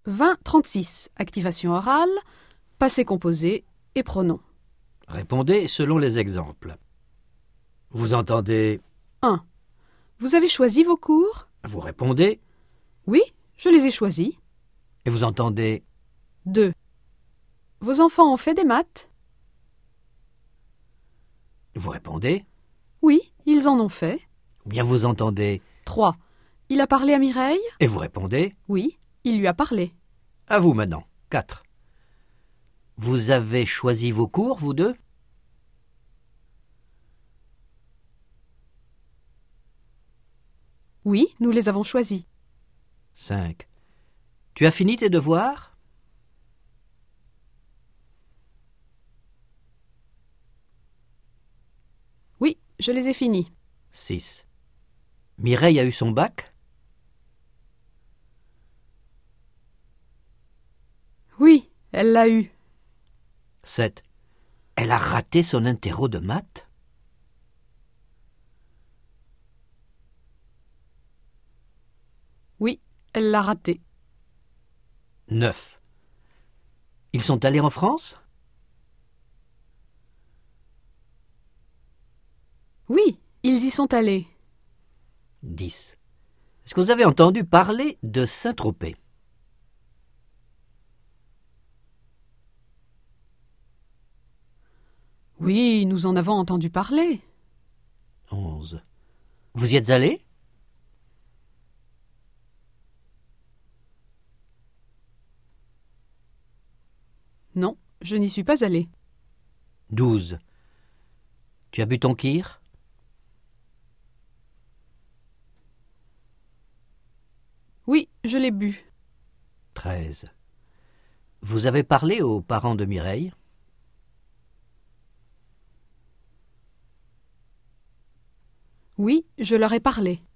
20-36. Activation orale, passé composé et pronom. Répondez selon les exemples. Vous entendez 1. Vous avez choisi vos cours? Vous répondez Oui, je les ai choisis. et vous entendez 2. Vos enfants ont fait des maths? Vous répondez Oui, ils en ont fait. ou bien vous entendez 3. Il a parlé à Mireille? et vous répondez Oui, il lui a parlé. à vous maintenant. 4. Vous avez choisi vos cours, vous deux? Oui, nous les avons choisis. 5. Tu as fini tes devoirs? Oui, je les ai finis. 6. Mireille a eu son bac? Oui, elle l'a eu. 7. Elle a raté son interro de maths? Oui, elle l'a raté. 9. Ils sont allés en France? Oui, ils y sont allés. 10. Est-ce que vous avez entendu parler de Saint-Tropez? Oui, nous en avons entendu parler. 11. Vous y êtes allés? Non, je n'y suis pas allée. 12. Tu as bu ton kir? Oui, je l'ai bu. 13. Vous avez parlé aux parents de Mireille? Oui, je leur ai parlé.